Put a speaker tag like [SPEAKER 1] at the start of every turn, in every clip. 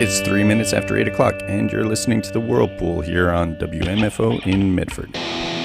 [SPEAKER 1] It's 3 minutes after 8 o'clock, and you're listening to The Whirlpool here on WMFO in Medford.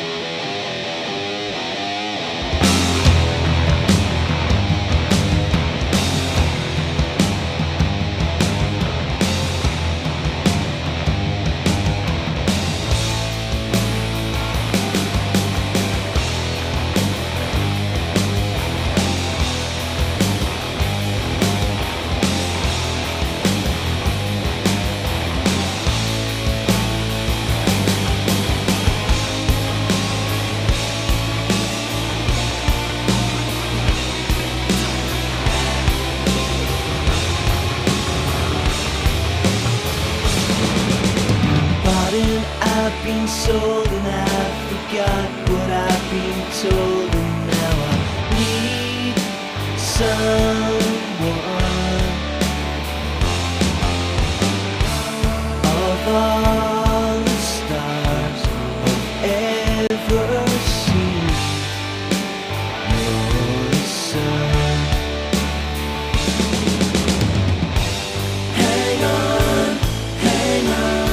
[SPEAKER 2] I've been sold and I forgot what I've been told, and now I need someone of all the stars I've ever seen. You're the sun. Hang on, hang on.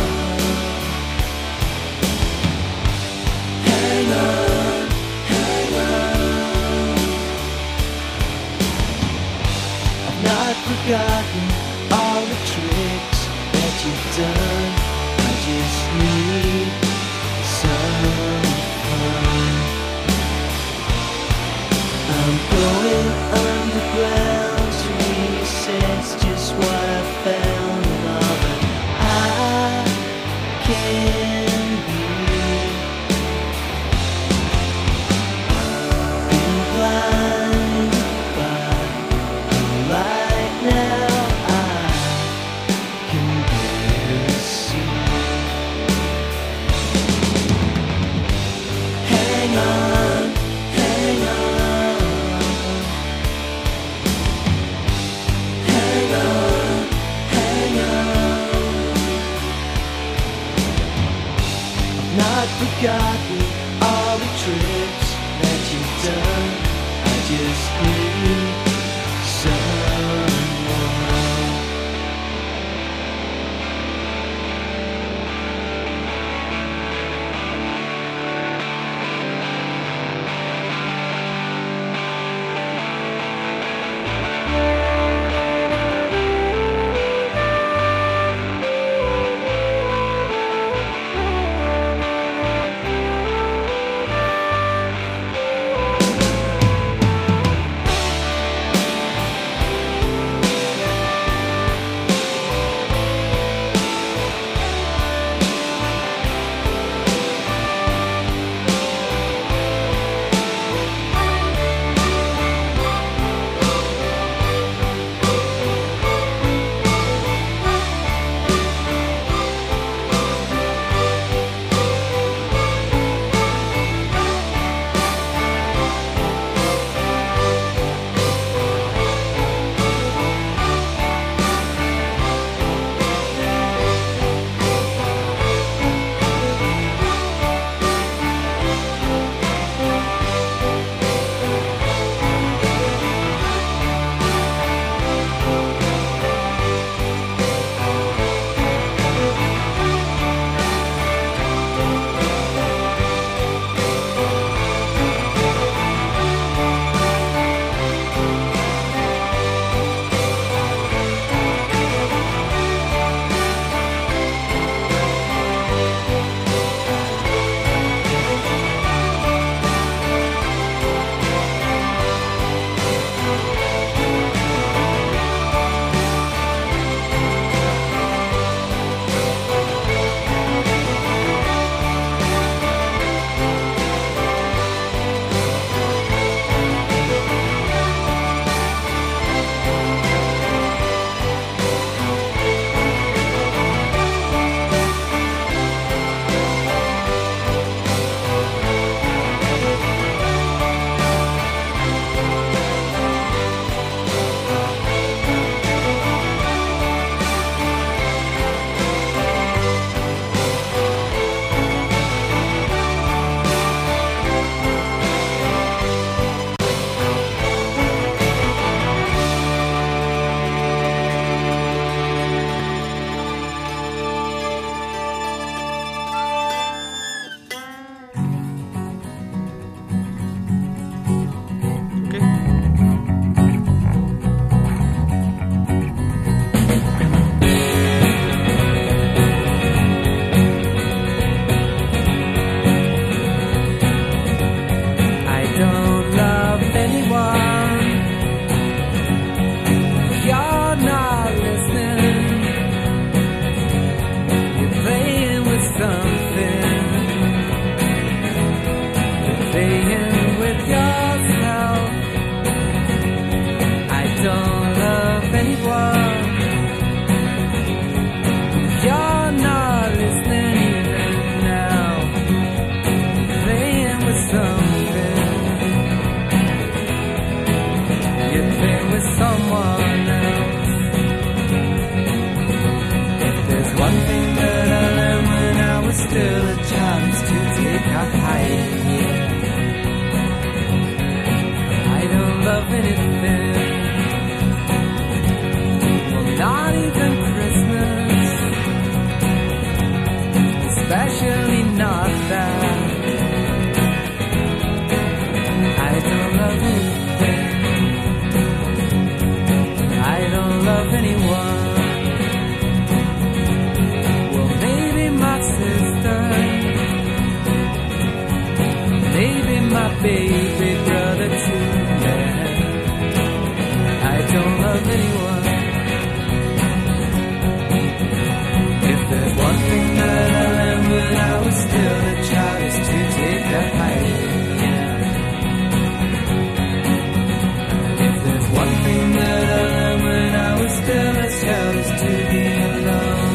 [SPEAKER 2] Forgotten all the tricks that you've done. I just need some fun. I'm going underground to reassess just what I found and all that I can be. Been blinded by the light. Now I can barely see. Hang on, hang on. Hang on, hang on. I've not forgotten all the tricks that you've done. I just need someone.
[SPEAKER 3] playing with yourself. I don't love anyone. You're not listening even now. Playing with something. You're playing with someone else. If there's one thing that I learned when I was still a child, it's to take a hide. I don't love anything. Well, not even Christmas. Especially not that. I don't love anything. I don't love anyone. Well, maybe my sister, maybe my baby brother too. Yeah. I don't love anyone. If there's one thing that I learned when I was still a child, is to take a hike. Yeah. If there's one thing that I learned when I was still a child, is to be alone.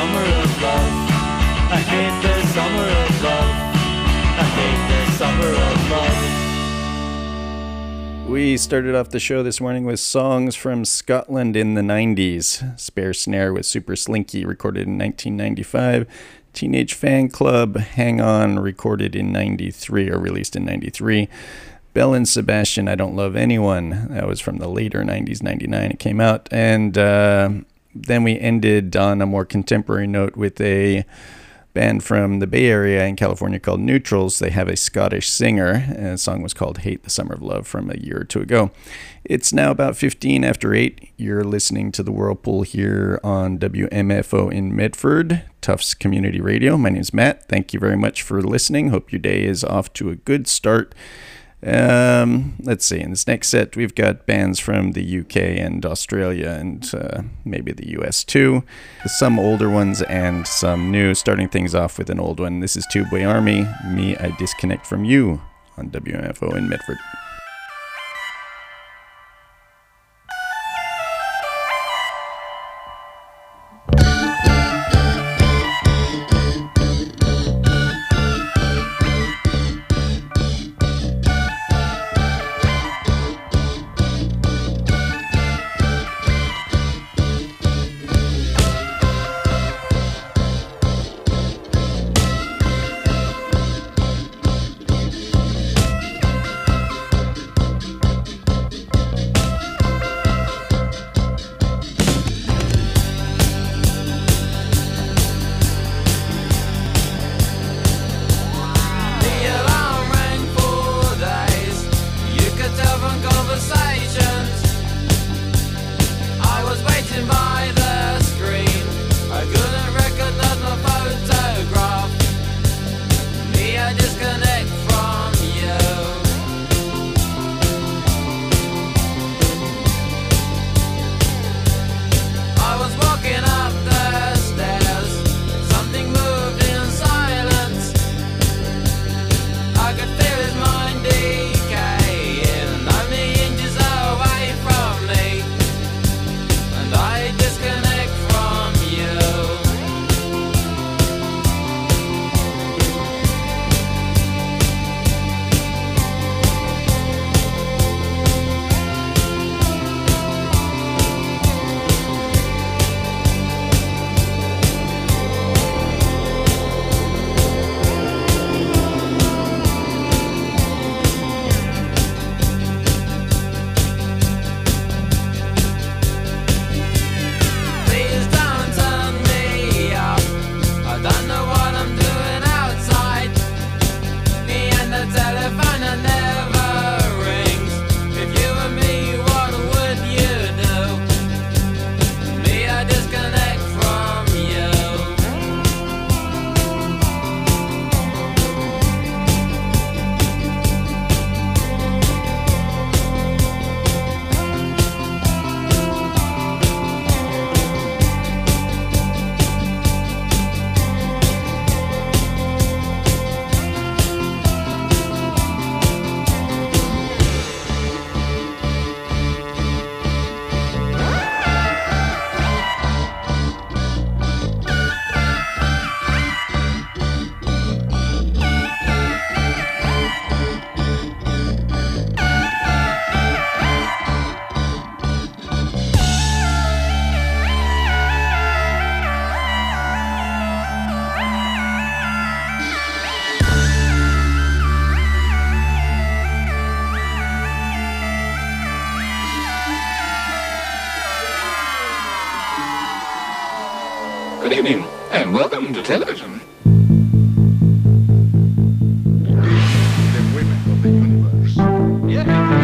[SPEAKER 2] summer of love. I hate the summer of love. I hate the summer of love.
[SPEAKER 1] We started off the show this morning with songs from Scotland in the 90s. Spare Snare with Super Slinky, recorded in 1995. Teenage Fan Club, Hang On, recorded in 93, or released in 93. Belle and Sebastian, I Don't Love Anyone. That was from the later 90s, 99 it came out. And then we ended on a more contemporary note with a band from the Bay Area in California called Neutrals. They have a Scottish singer, and the song was called Hate the Summer of Love from a year or two ago. It's now about 15 after 8. You're listening to The Whirlpool here on WMFO in Medford, Tufts Community Radio. My name is Matt. Thank you very much for listening. Hope your day is off to a good start. Let's see, in this next set we've got bands from the UK and Australia and maybe the US too, some older ones and some new. Starting things off with an old one. This is Tubeway Army, Me I Disconnect From You on WMFO in Medford.
[SPEAKER 4] Good evening, and welcome to television.
[SPEAKER 5] The women of the universe.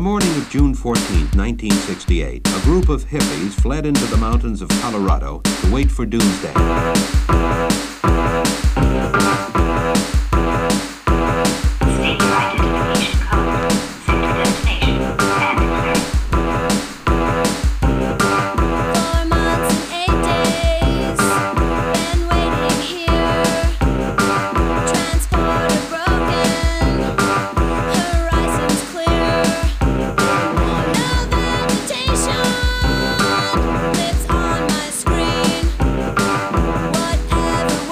[SPEAKER 6] morning of June 14, 1968, a group of hippies fled into the mountains of Colorado to wait for doomsday.
[SPEAKER 7] Lives on my screen. Whatever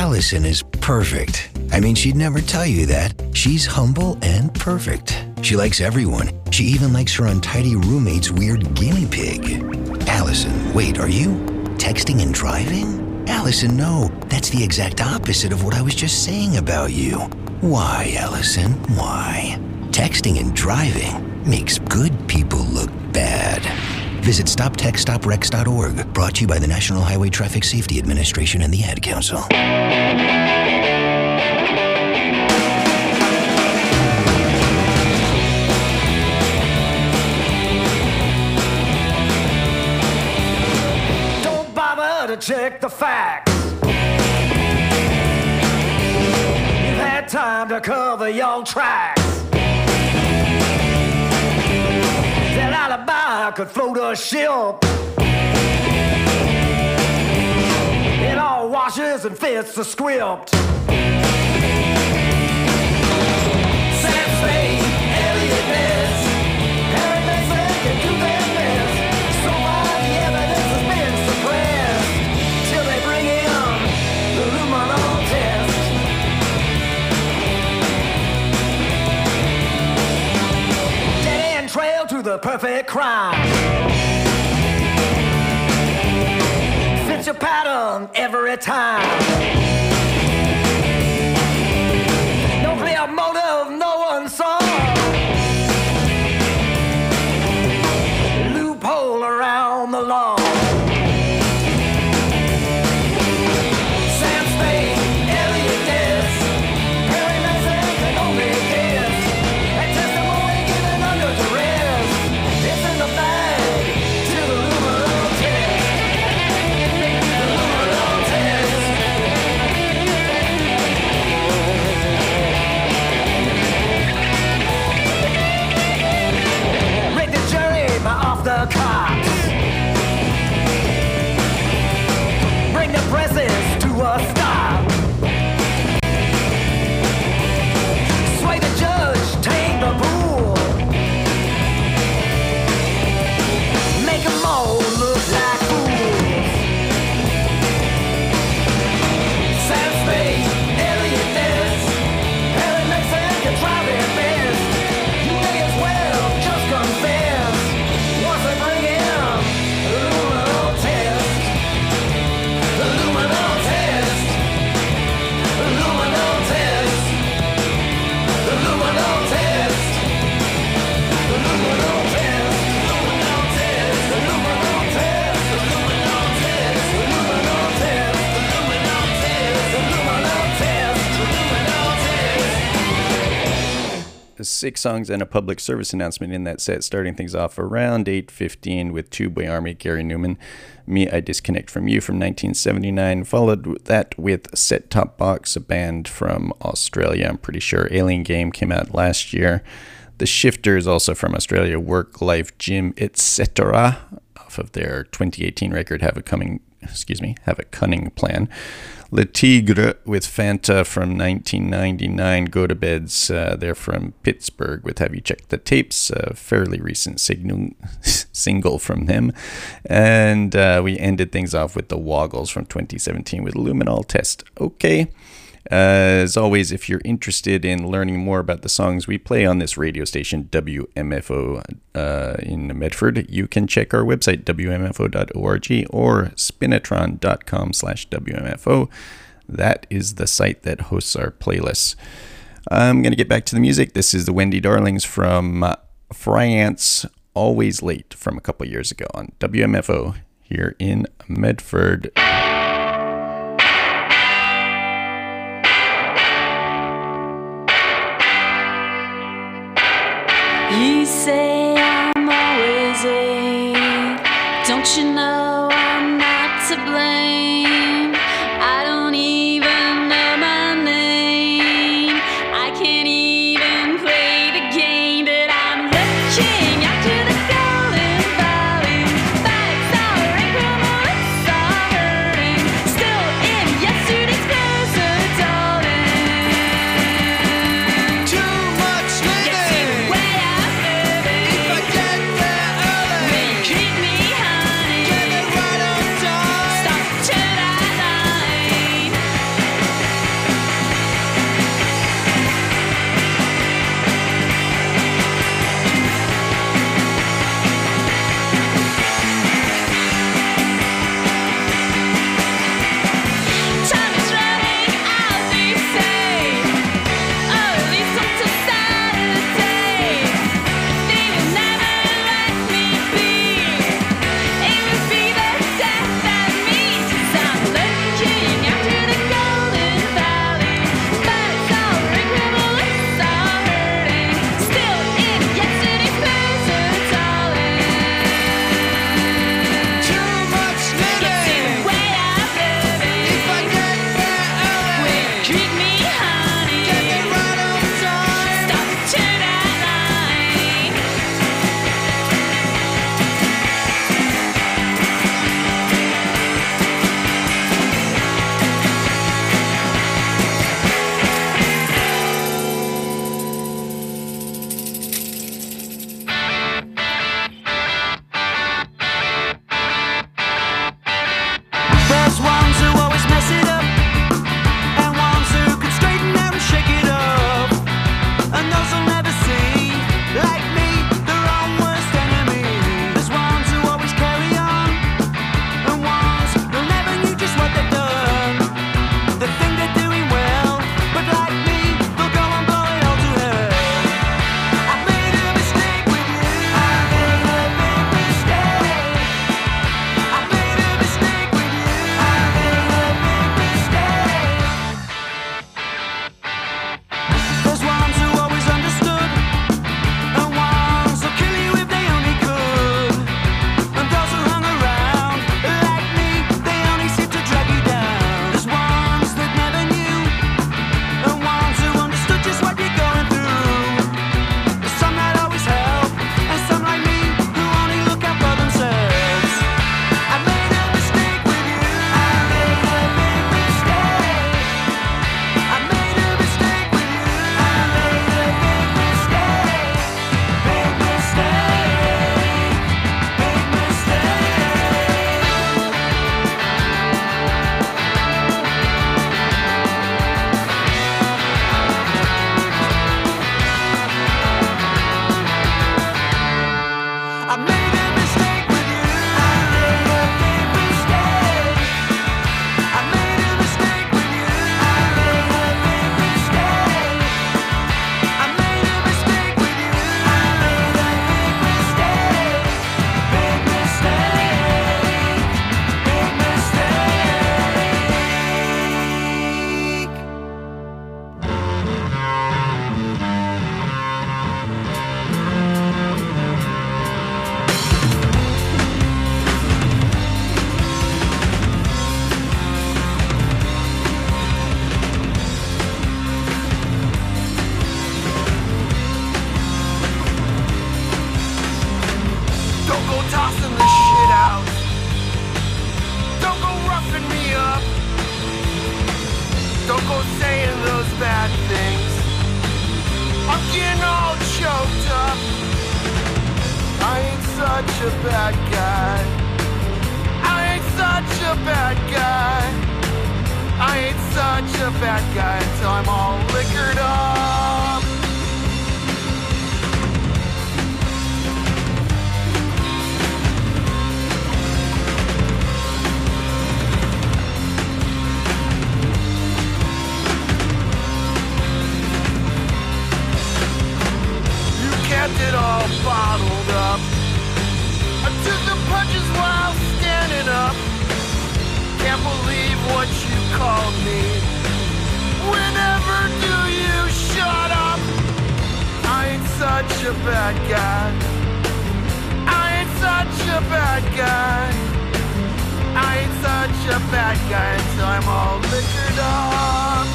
[SPEAKER 7] Allison is perfect. I mean, she'd never tell you that. She's humble and perfect. She likes everyone. She even likes her untidy roommate's weird guinea pig. Allison, wait, are you texting and driving? Allison, no. That's the exact opposite of what I was just saying about you. Why, Allison? Why? Texting and driving makes good people look bad. Visit StopTextStopWrecks.org, brought to you by the National Highway Traffic Safety Administration and the Ad Council.
[SPEAKER 8] Don't bother to check the facts. You've had time to cover your tracks. That alibi could float a ship. It all washes and fits the script. Sam Spade, Elliot Ness, Harry Mason can do their best. So far the evidence has been suppressed till they bring in the luminol test. Dead end trail to the perfect crime. Fits your pattern every time. No clear motive, no one saw. Loophole around the law. Sam Spade, Elliot Ness, Harry Mason can only guess. That testimony given under duress. It's in the bag till the luminol test. The luminol test. Rig the jury off the cops. Bring the presses to a stop. Sway the judge, tame the bull. Make 'em all look like fools. Sam Spade, Elliot Ness, Harry Mason can try their best. You may as well just confess. Once they bring in the luminol test. The luminol test. The luminol test. The luminol test. The luminol test. Luminol test. The luminol test. The luminol test. The luminol test. The luminol test. The luminol test. The luminol test.
[SPEAKER 1] 6 songs and a public service announcement in that set, starting things off around 8:15 with Tubeway Army, Gary Newman. Me, I Disconnect From You from 1979. Followed that with Set Top Box, a band from Australia. I'm pretty sure Alien Game came out last year. The Shifters, also from Australia. Work, Life, Gym, etc. off of their 2018 record, Have a Cunning Plan. Le Tigre with Fanta from 1999. Go to Beds, they're from Pittsburgh with Have You Checked the Tapes, a fairly recent single from them. And we ended things off with the Woggles from 2017 with Luminol Test. Okay. As always, if you're interested in learning more about the songs we play on this radio station, WMFO in Medford, you can check our website, wmfo.org, or spinatron.com/WMFO. That is the site that hosts our playlists. I'm going to get back to the music. This is the Wendy Darlings from France, Always Late, from a couple years ago on WMFO here in Medford.
[SPEAKER 9] You say I'm always late. Don't you know I'm not to blame? I don't even know my name. I can't even play the game, but I'm looking out to the golden valley. Bags are wrinkled, my lips are hurting. Still in yesterday's clothes, darling.
[SPEAKER 8] Too much living.
[SPEAKER 9] Way out there, baby.
[SPEAKER 8] If I get there early,
[SPEAKER 9] Treat me, honey.
[SPEAKER 8] get it
[SPEAKER 10] such a bad guy. I ain't such a bad guy. I ain't such a bad guy until I'm all liquored up. You kept it all bottled up. I took the punches while standing up. Can't believe what you called me. Whenever do you shut up? I ain't such a bad guy. I ain't such a bad guy. I ain't such a bad guy until I'm all liquored up.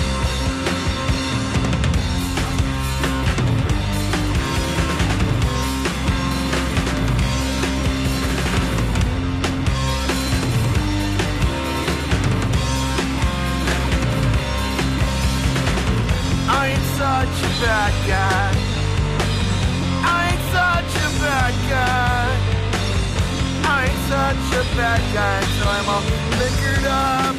[SPEAKER 10] I ain't such a bad guy. I ain't such a bad guy. I ain't such a bad guy till I'm all liquored up.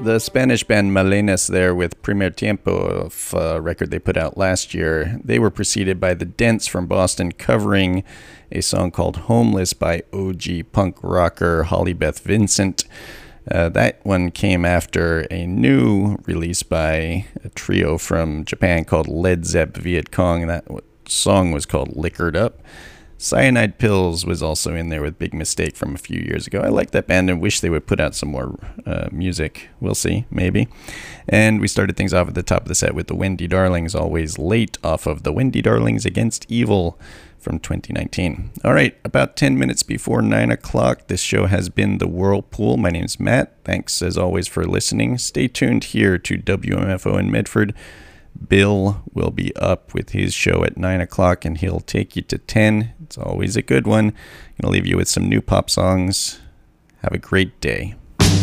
[SPEAKER 1] The Spanish band Malenas there with Primer Tiempo, a record they put out last year. They were preceded by The Dents from Boston covering a song called Homeless by OG punk rocker Holly Beth Vincent. That one came after a new release by a trio from Japan called Led Zepp Viet Cong. That song was called Liquored Up. Cyanide Pills was also in there with Big Mistake from a few years ago. I like that band and wish they would put out some more music. We'll see, maybe. And we started things off at the top of the set with the Wendy Darlings, Always Late, off of the Wendy Darlings Against Evil from 2019. All right, about 10 minutes before 9 o'clock, this show has been The Whirlpool. My name's Matt. Thanks, as always, for listening. Stay tuned here to WMFO in Medford. Bill will be up with his show at 9 o'clock, and he'll take you to 10. It's always a good one. I'm going to leave you with some new pop songs. Have a great day.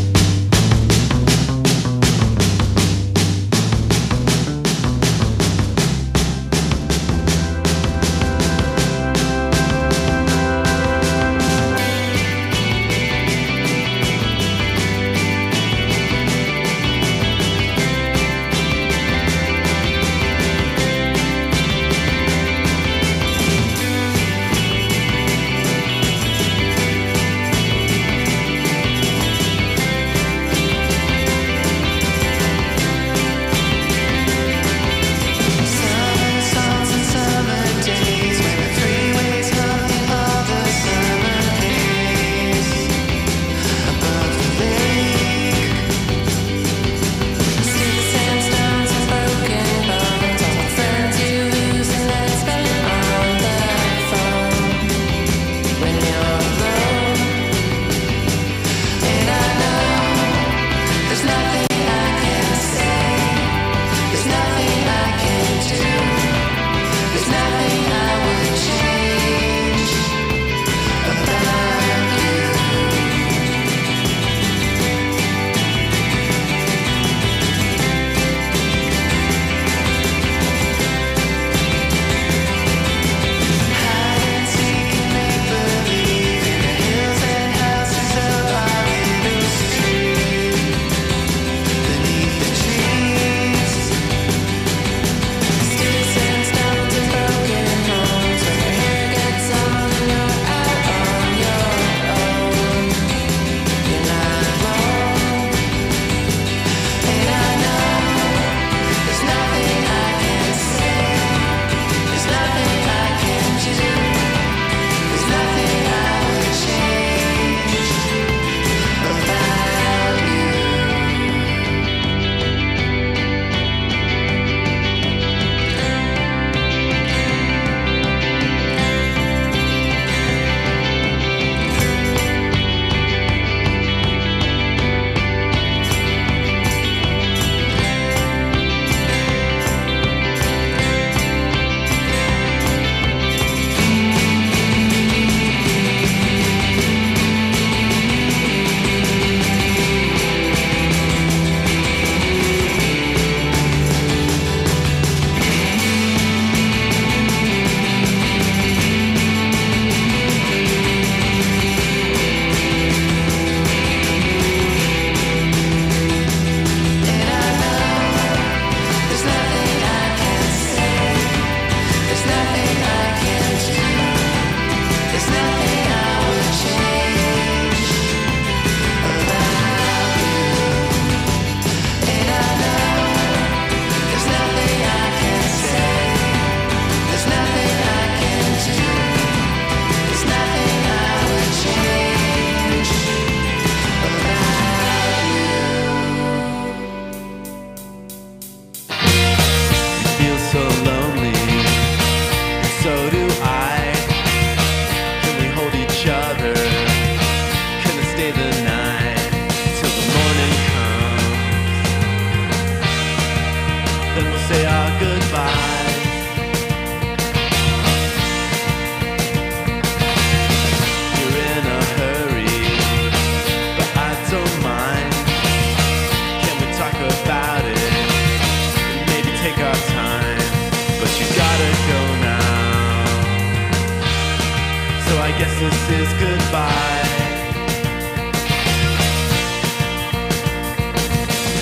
[SPEAKER 11] This is goodbye.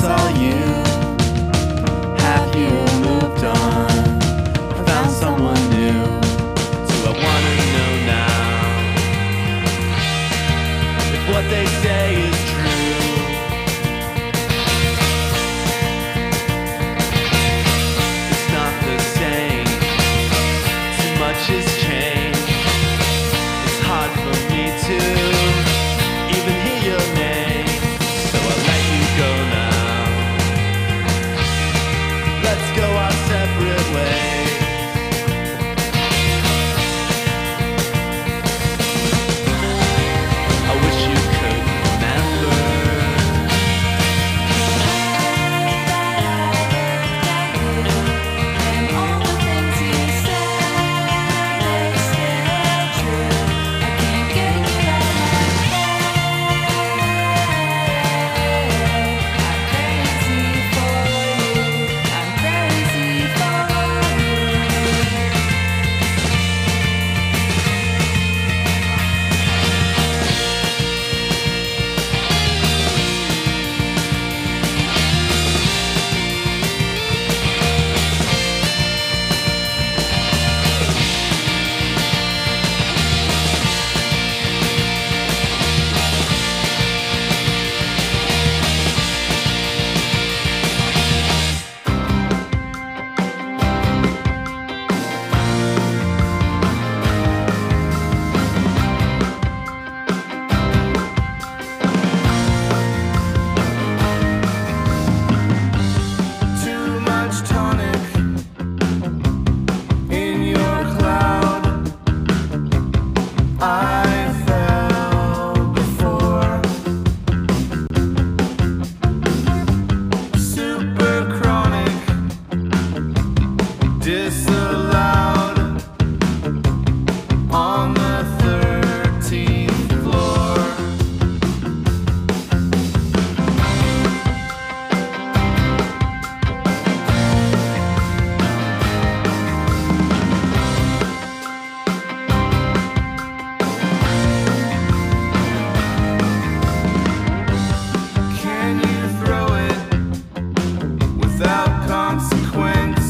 [SPEAKER 2] it's all you. Have you moved on? Found someone new? Do I wanna know now if what they say is true? It's not the same. Too much has changed. It's hard for me to even hear your name, so I'll let you go now. Let's go our separate ways. I wish you could remember.
[SPEAKER 9] And all the things you said, they're still true. I can't get you out of my head. I'm crazy for you. I'm crazy for you.
[SPEAKER 2] Too much tonic in your cloud. I fell before. Super chronic, disallowed on the 13th floor. Can you throw it without consequence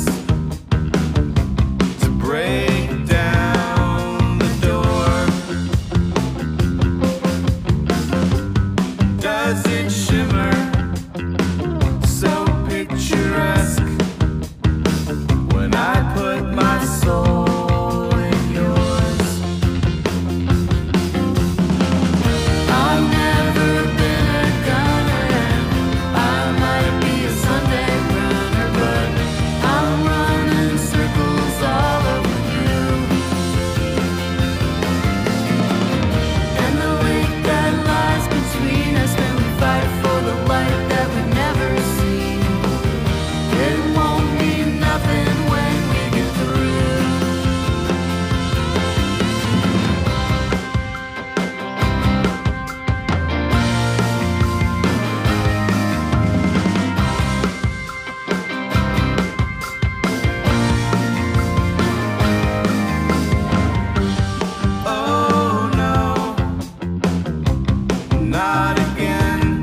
[SPEAKER 2] to break down the door? Does it shimmer so picturesque when I put my soul in yours? I've never been a gunner. I might be a Sunday runner, but I'm running circles all over you. And the link that lies between us when we fight for the light that we never see, it won't mean nothing when we get through. Oh no, not again.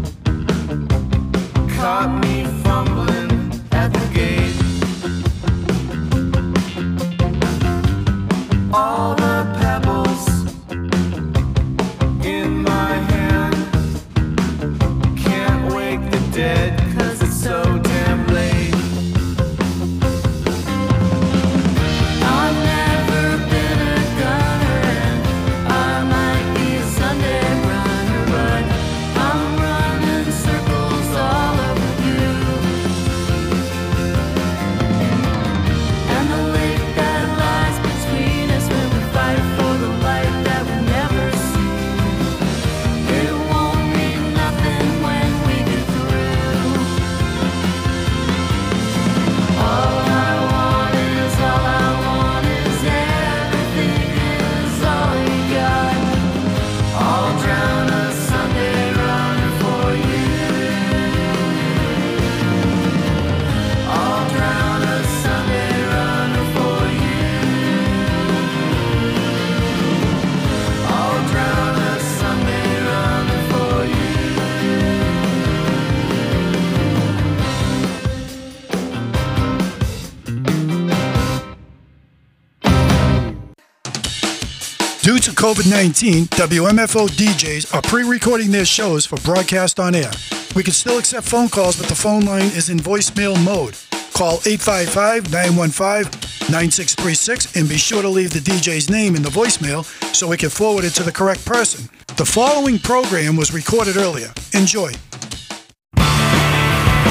[SPEAKER 2] Caught me fumbling at the gate. All the pebbles in my hand can't wake the dead 'cause it's so damn late. I've never been a gunner, and I might be a Sunday runner, but I'm running circles all over you.
[SPEAKER 11] Due to COVID-19, WMFO DJs are pre-recording their shows for broadcast on air. We can still accept phone calls, but the phone line is in voicemail mode. Call 855-915-9636 and be sure to leave the DJ's name in the voicemail so we can forward it to the correct person. The following program was recorded earlier. Enjoy.